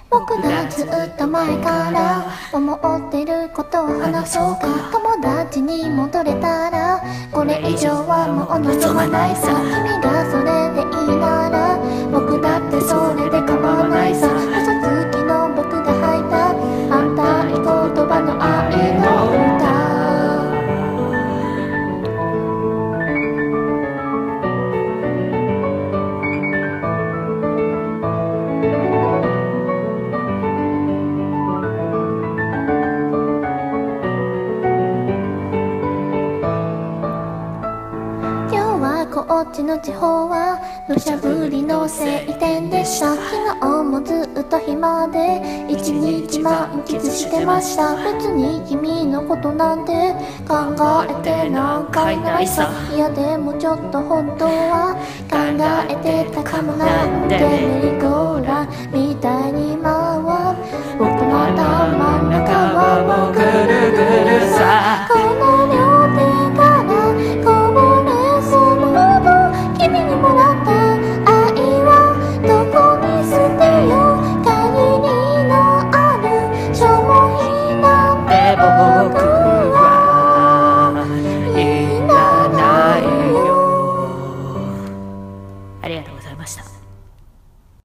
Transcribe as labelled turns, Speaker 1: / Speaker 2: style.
Speaker 1: 僕らずっと前から思ってることを話そうか。友達に戻れたらこれ以上はもう望まないさ。君がそれでいいなら僕だってそれで構わないさ。嘘つきの僕が吐いた反対言葉の愛の歌。こっちの地方は土砂降りの晴天でした。昨日もずっと暇で一日満喫してました。別に君のことなんて考えてなんかいないさ。いやでもちょっと本当は考えてたかもなんて。